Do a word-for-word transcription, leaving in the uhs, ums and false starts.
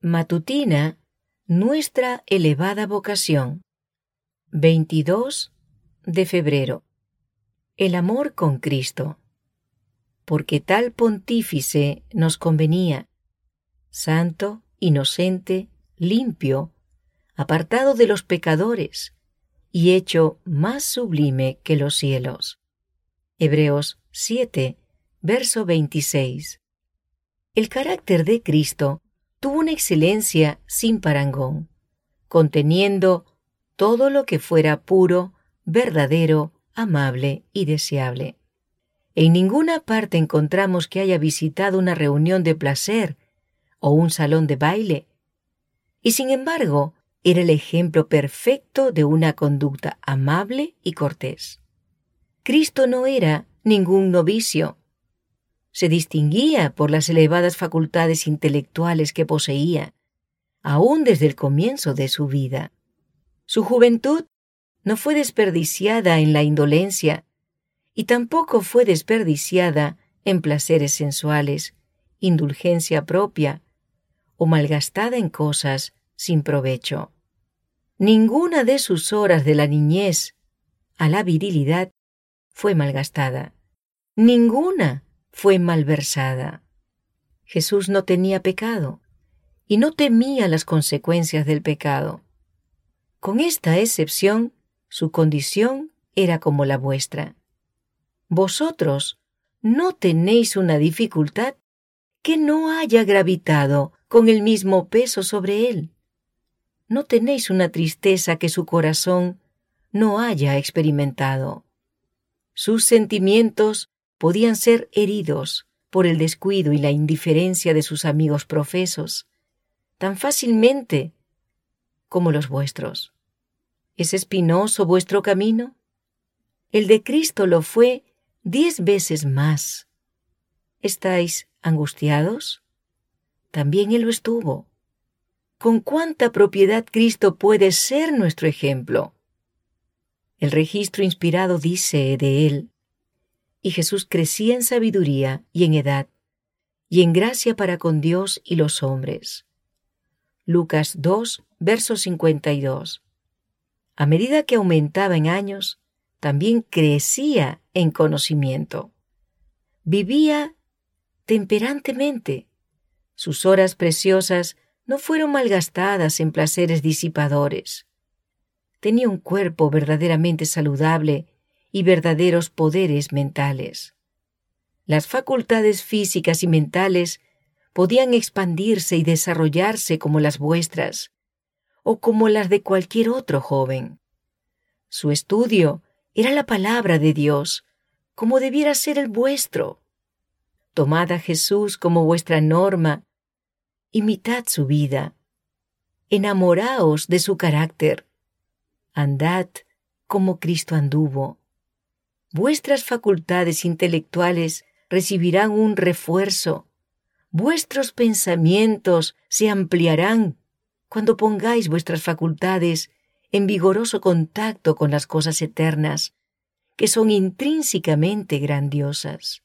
Matutina, nuestra elevada vocación. veintidós de febrero. El amor con Cristo. Porque tal pontífice nos convenía, santo, inocente, limpio, apartado de los pecadores y hecho más sublime que los cielos. Hebreos siete, verso veintiséis. El carácter de Cristo tuvo una excelencia sin parangón, conteniendo todo lo que fuera puro, verdadero, amable y deseable. En ninguna parte encontramos que haya visitado una reunión de placer o un salón de baile, y sin embargo era el ejemplo perfecto de una conducta amable y cortés. Cristo no era ningún novicio. Se distinguía por las elevadas facultades intelectuales que poseía, aún desde el comienzo de su vida. Su juventud no fue desperdiciada en la indolencia y tampoco fue desperdiciada en placeres sensuales, indulgencia propia o malgastada en cosas sin provecho. Ninguna de sus horas de la niñez a la virilidad fue malgastada. Ninguna fue malversada. Jesús no tenía pecado y no temía las consecuencias del pecado. Con esta excepción, su condición era como la vuestra. Vosotros no tenéis una dificultad que no haya gravitado con el mismo peso sobre él. No tenéis una tristeza que su corazón no haya experimentado. Sus sentimientos podían ser heridos por el descuido y la indiferencia de sus amigos profesos, tan fácilmente como los vuestros. ¿Es espinoso vuestro camino? El de Cristo lo fue diez veces más. ¿Estáis angustiados? También Él lo estuvo. ¿Con cuánta propiedad Cristo puede ser nuestro ejemplo? El registro inspirado dice de Él: y Jesús crecía en sabiduría y en edad, y en gracia para con Dios y los hombres. Lucas dos, verso cincuenta y dos. A medida que aumentaba en años, también crecía en conocimiento. Vivía temperantemente. Sus horas preciosas no fueron malgastadas en placeres disipadores. Tenía un cuerpo verdaderamente saludable y verdaderos poderes mentales. Las facultades físicas y mentales podían expandirse y desarrollarse como las vuestras, o como las de cualquier otro joven. Su estudio era la palabra de Dios, como debiera ser el vuestro. Tomad a Jesús como vuestra norma, imitad su vida, enamoraos de su carácter, andad como Cristo anduvo. Vuestras facultades intelectuales recibirán un refuerzo, vuestros pensamientos se ampliarán cuando pongáis vuestras facultades en vigoroso contacto con las cosas eternas, que son intrínsecamente grandiosas.